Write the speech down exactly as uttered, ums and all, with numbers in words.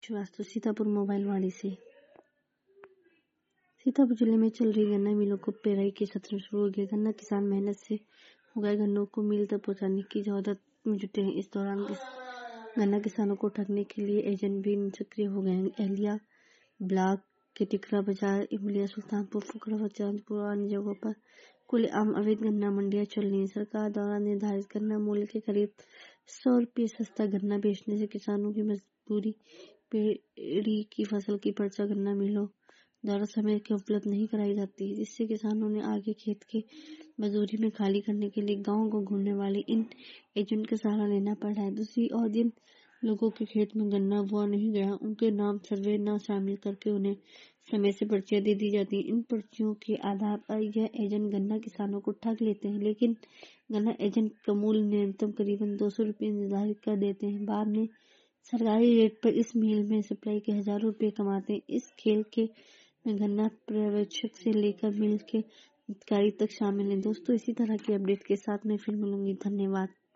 Srivastava Sitapur mobile वाड़ी से। सीतापुर जिले में चल रही गन्ना मिलों को पेराई के सत्र शुरू हो गए। गन्ना किसान मेहनत से उगाए गन्नों को मिल तक पहुंचाने की जहमत में जुटे हैं। इस दौरान गन्ना किसानों को ठगने के लिए एजेंट भी सक्रिय हो गए हैं। एहलिया ब्लॉक के टिकरा बाजार, इमलिया, सुल्तानपुर, फुकरा, चांदपुर और अन्य जगहों पर खुलेआम अवैध गन्ना मंडियां चल रही हैं। सरकार द्वारा निर्धारित गन्ना मूल्य के करीब सौ रुपये सस्ता गन्ना बेचने से किसानों की मजबूरी पेड़ी की फसल की पर्चा गन्ना मिलों द्वारा समय के उपलब्ध नहीं कराई जाती है, जिससे किसानों ने आगे खेत के मजदूरी में खाली करने के लिए गाँव को घूमने वाले इन एजेंट का सहारा लेना पड़ रहा है। दूसरी ओर जिन लोगों के खेत में गन्ना बोआ नहीं गया, उनके नाम सर्वे न शामिल करके उन्हें समय से पर्चियां दे दी जाती हैं। इन पर्चियों के आधार पर यह एजेंट गन्ना किसानों को ठग लेते हैं, लेकिन गन्ना एजेंट का मूल्य न्यूनतम करीबन दो सौ रुपये निर्धारित कर देते हैं। बाद में सरकारी रेट पर इस मिल में सप्लाई के हजारों रुपये कमाते हैं। इस खेल के में गन्ना पर्यवेक्षक से लेकर मिल के अधिकारी तक शामिल हैं। दोस्तों, इसी तरह की अपडेट के साथ मैं फिर मिलूंगी। धन्यवाद।